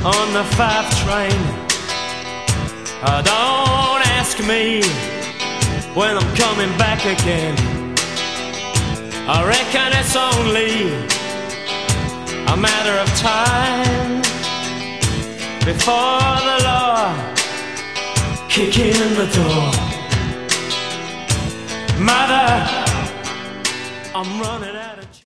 on the 5 train. Don't ask me when I'm coming back again. I reckon it's only a matter of time before the law kick in the door. Mother, I'm running out of